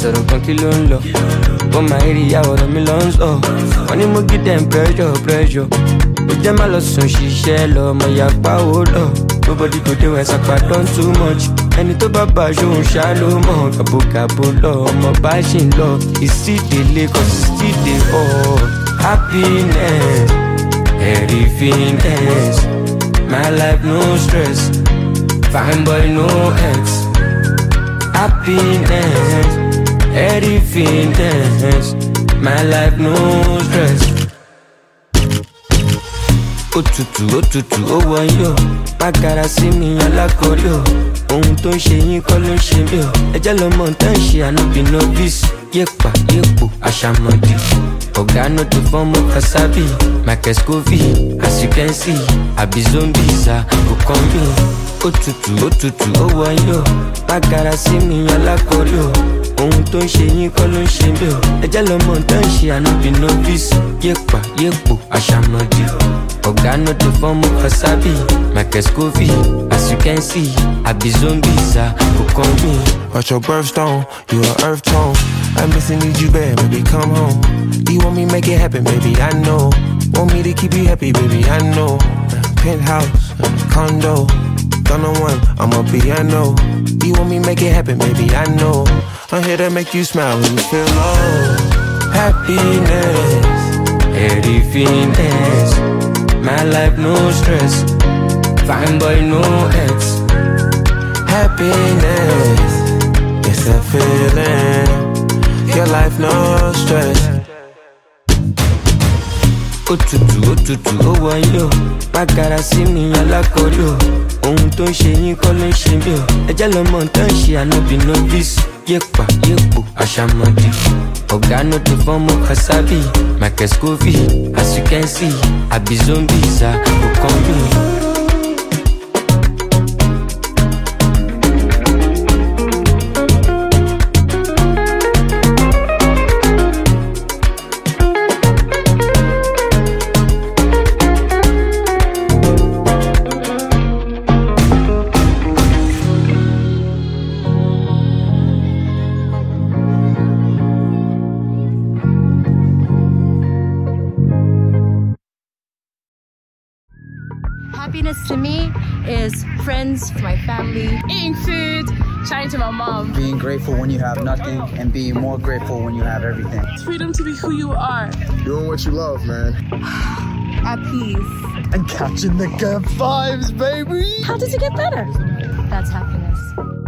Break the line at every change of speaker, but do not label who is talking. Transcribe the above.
sọ̀rọ̀ kan kí ló ń lọ. Wọ́n máa rí ìyá ọ̀rọ̀ mi lọ ń sọ. Wọ́n ní mo give them pressure. Ó jẹ́ má lọ sùn ṣiṣẹ́ lọ, ọmọ ìyàpá ò lọ. Nobody go dey when sapa done too much. Ẹni tó bá bá aṣọ òun ṣá ló mọ̀. Gàbogàbo lọ, ọmọ bá ṣì ń lọ. Ìsídèlé kan sì sídè ọ̀. Happiness, everythingness. My life no stress, fine boy no ex. Happiness, everythingness. My life no stress. Òtútù, ó wọ̀nyí o. Mágara sí mi alákọ̀ọ́rí o. Ohun tó ń ṣe yín kọ́ ló ń ṣe mí o. Ẹjẹ́ lọmọ tán ṣe ànúbì novice. Yépa, yépo, àṣàmọ̀dì. Ọ̀gá no dey form of Kasabi. Michael Scoville, as you can see. Àbí zombies kò kàn mí. Òtútù, ó wọ̀nyí o. Mágara sí mi alákọ̀ọ́rí o. Ohun tó ń ṣe yín kọ́ ló ń ṣe mí o. Ẹjẹ́ lọmọ tán ṣe ànúbì novice. Yépa, yépo, àṣàmọ̀dì. Ọ̀gá no dey form of Kasabi. Michael Scoville, as you can see. Àbí zombies kò kàn mí.
Watch your birthstone, you an earth tone. I miss and need you bad, baby, come home. You want me make it happen, baby, I know. Want me to keep you happy, baby, I know. Penthouse, condo, done on one, I'm a piano. You want me make it happen, baby, I know. I'm here to make you smile when you feel low. Happiness,
everythingness. My life no stress, fine boy no ex.
Happiness, it's a feeling. Your life no stress.
Òtútù, ó wọ̀nyí o. Mágara sí mi alákọ̀ọ́rí o. Ohun tó ń ṣe yín kọ́ ló ń ṣe mí o. Ẹjẹ́ lọmọ tán ṣe ànúbì novice. Yépa, yépo, àṣàmọ̀dì. Ọ̀gá no dey form of Kasabi. Michael Scoville, as you can see. Àbí zombies kò kàn mí.
Happiness to me is friends, my family, eating food, chatting to my mom.
Being grateful when you have nothing and being more grateful when you have everything.
Freedom to be who you are.
Doing what you love, man.
At peace.
And catching the good vibes, baby.
How does it get better? That's happiness.